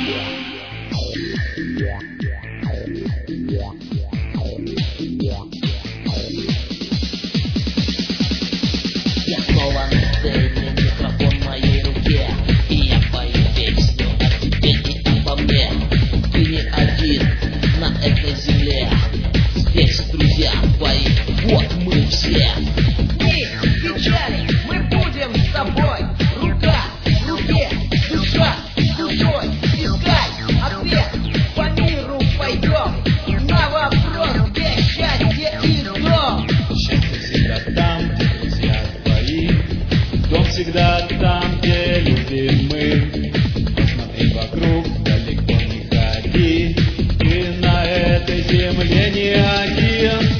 Я снова на сцене, микрофон в моей руке, и я пою песню о тебе и обо мне. Ты не один на этой земле, здесь друзья твои, вот мы все. Дни печали, мы будем с тобой, рука в руке, душа с душой, искать ответ, по миру пойдем, на вопрос, где счастье и дом. Счастье всегда там, где друзья твои, дом всегда там, где люди мы. Посмотри вокруг, далеко не ходи, ты на этой земле не один.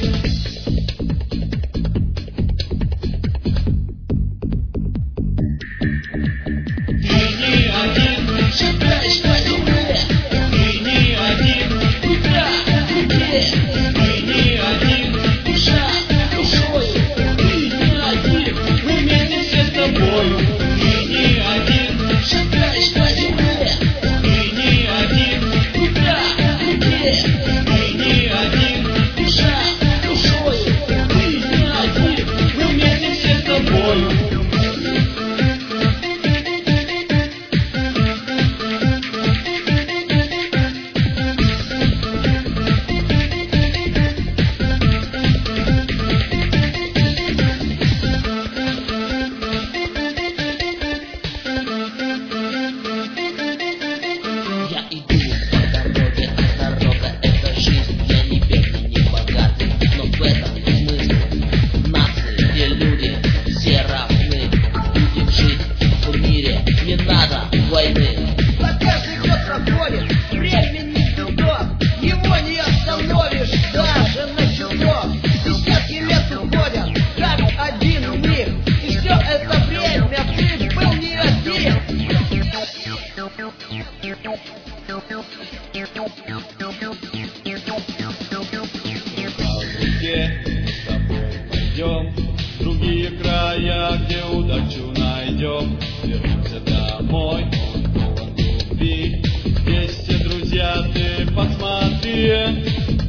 Ты не один, Шагаешь по земле, ты не один, рука в руке, ты не один, душа душою. Ты не один, мы вместе все с тобою. Ты не один, шагаешь по земле, ты не один, рука в руке, ты не один, душа душою. Ты не один, мы вместе все с тобою. я иду по дороге, а дорога — это жизнь. Я не бедный, не богатый, но в этом смысл нации, где люди все равны. Будем жить в мире, не надо войны. Пока живет, проходит, времени чудов, его не остановишь даже на чудов. Десятки лет уходят, как один миг, и все это время ты был не один. В руке мы с тобой пойдем в другие края, где удачу найдем. Вернемся домой, полон любви. Здесь все друзья, ты посмотри.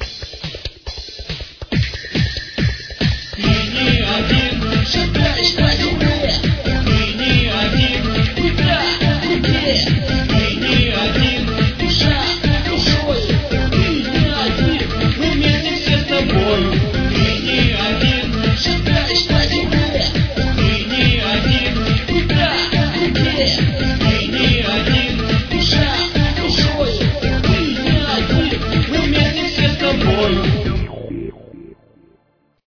Ты не один, Шагаешь по земле, ты не один, рука в руке, ты не один, душа душою. Ты не один, мы вместе все с тобою. Ты не один, шагаешь по земле, ты не один, рука в руке, ты не один, душа душою. Ты не один, мы вместе все с тобою.